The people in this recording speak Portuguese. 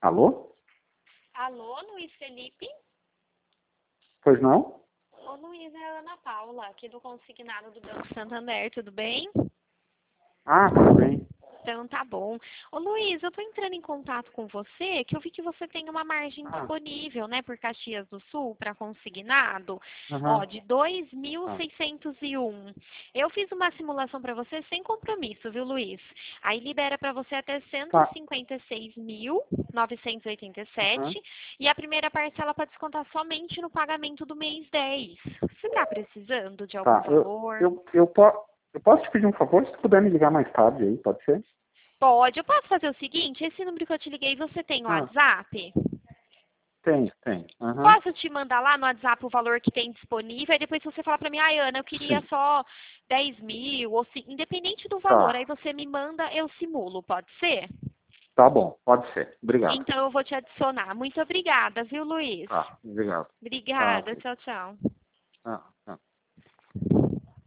Alô? Alô, Luiz Felipe? Pois não? Ô, Luiz, é a Ana Paula, aqui do Consignado do Banco Santander, tudo bem? Ah, tudo bem. Então tá bom. Ô, Luiz, eu tô entrando em contato com você, que eu vi que você tem uma margem Ah, disponível, né, por Caxias do Sul, para consignado, ó, aham. de Ah, 2.601. Eu fiz uma simulação para você sem compromisso, viu, Luiz? Aí libera para você até tá. 156.987 Aham. e a primeira parcela para descontar somente no pagamento do mês 10. Você está precisando de algum Tá. valor? Eu posso te pedir um favor, se puder me ligar mais tarde aí, pode ser? Pode. Eu posso fazer o seguinte, esse número que eu te liguei, você tem no Ah, WhatsApp? tem. Aham. Posso te mandar lá no WhatsApp o valor que tem disponível, e depois você fala pra mim, ai, Ana, eu queria Sim. só 10 mil, ou se, independente do valor, aí Tá. você me manda, eu simulo, pode ser? Tá bom, pode ser. Obrigado. Então eu vou te adicionar. Muito obrigada, viu, Luiz? Tá, obrigado. Tá, Obrigada, ok. tchau, tchau. Ah, ah.